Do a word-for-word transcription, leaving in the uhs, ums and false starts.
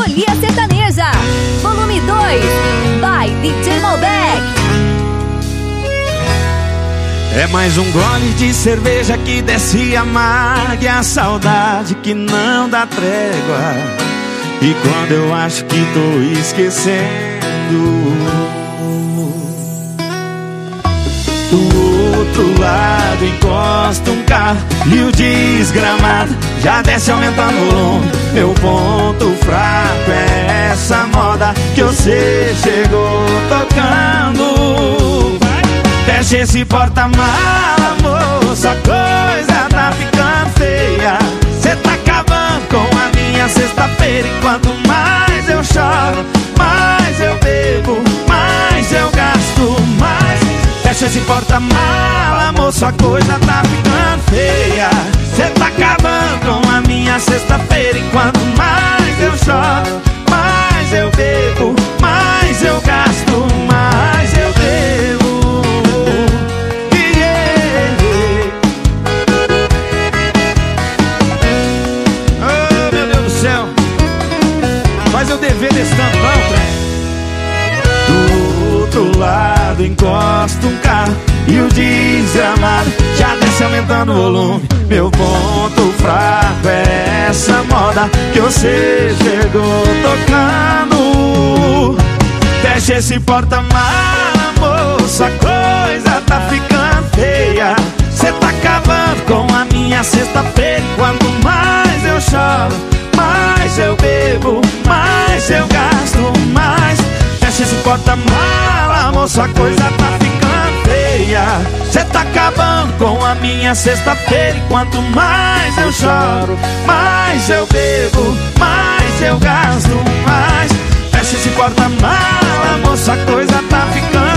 Folia Sertaneja, volume dois, by D J Malbec. É mais um gole de cerveja que desce amarga, e a saudade que não dá trégua. E quando eu acho que tô esquecendo, do outro lado encosta um carro e o desgramado já desce aumentando o volume. Meu ponto fraco é essa moda que você chegou tocando. Fecha esse porta-mala, moça, a coisa tá ficando feia. Cê tá acabando com a minha sexta-feira. E quanto mais eu choro, mais eu bebo, mais eu gasto, mais. Fecha esse porta-mala, moça, a coisa tá ficando feia. Cê tá acabando com a minha sexta-feira. E quanto mais eu choro, mais eu bebo, mais eu gasto, mais eu bebo. Mas eu dever desse tanto não, do outro lado encosta um carro e o desgramado já desce aumentando o volume. Meu ponto fraco é essa moda que você chegou tocando. Fecha esse porta-mala, moça, a coisa tá ficando feia. Cê tá acabando com a minha sexta-feira. Quanto mais eu choro, mais eu bebo, mais eu gasto, mais. Fecha esse porta-mala, moça, a coisa tá ficando feia. Cê tá acabando com a minha sexta-feira. E quanto mais eu choro, mais eu bebo, mais eu gasto, mais. Fecha esse porta-mala, moça, a coisa tá ficando